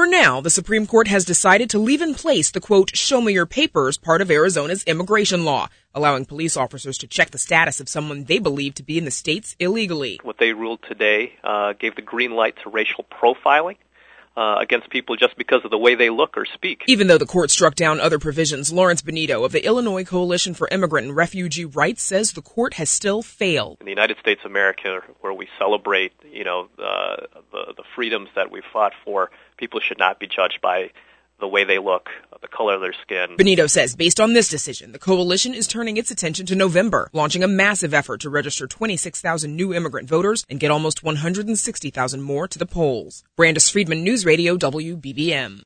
For now, the Supreme Court has decided to leave in place the, quote, show me your papers part of Arizona's immigration law, allowing police officers to check the status of someone they believe to be in the states illegally. What they ruled today gave the green light to racial profiling against people just because of the way they look or speak. Even though the court struck down other provisions, Lawrence Benito of the Illinois Coalition for Immigrant and Refugee Rights says the court has still failed. In the United States of America, where we celebrate, the freedoms that we fought for, people should not be judged by the way they look, the color of their skin. Benito says based on this decision, the coalition is turning its attention to November, launching a massive effort to register 26,000 new immigrant voters and get almost 160,000 more to the polls. Brandis Friedman, News Radio WBBM.